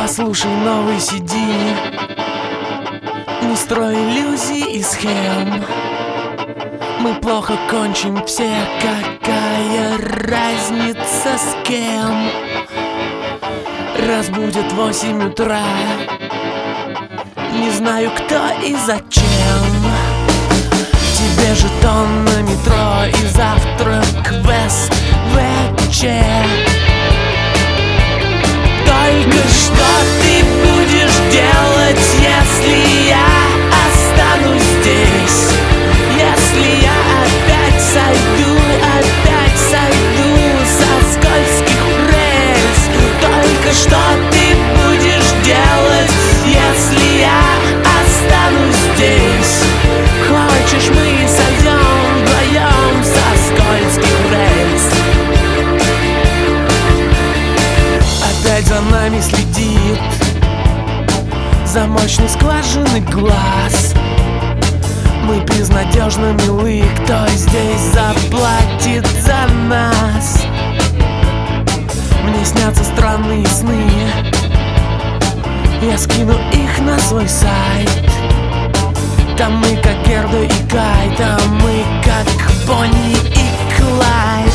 Послушай новый CD, не строй иллюзий и схем. Мы плохо кончим все, какая разница с кем. Раз будет 8 утра, не знаю кто и зачем. Тебе жетон на метро и завтрак в СВЧ. Только что ты будешь делать, если я останусь здесь? Если я опять сойду со скользких рельс? Только что ты будешь делать, если я останусь здесь? Хочешь, мы сойдем вдвоем со скользких рельс? Опять за нами следит замочной скважины глаз. Мы безнадежно милы, кто здесь заплатит за нас? Мне снятся странные сны, я скину их на свой сайт. Там мы как Герда и Кай, там мы как Бонни и Клайд.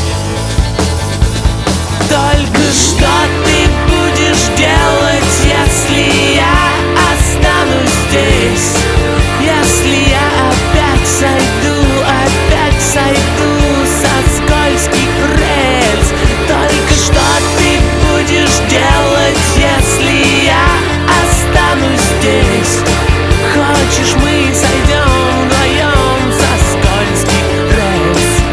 Только что ты будешь делать, если я останусь здесь? Если я опять сойду со скользких рельс? Только что ты будешь делать, если я останусь здесь? Хочешь, мы сойдем вдвоем со скользких рельс?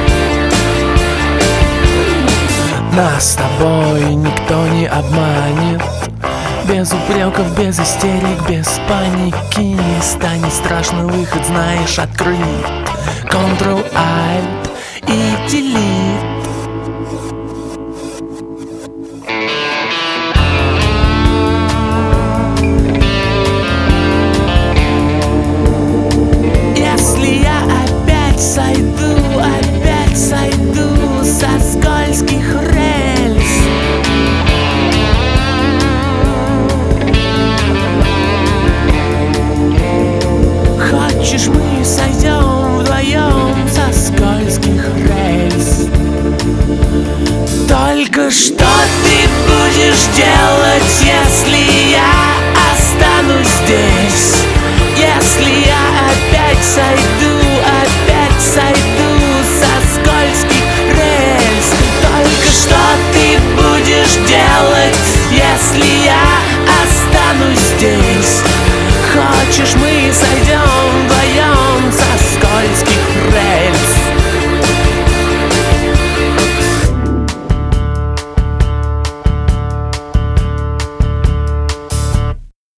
Нас с тобой никто не обманет. Без упреков, без истерик, без паники. Станет страшно, выход знаешь, открыть. Ctrl-Alt и Delete.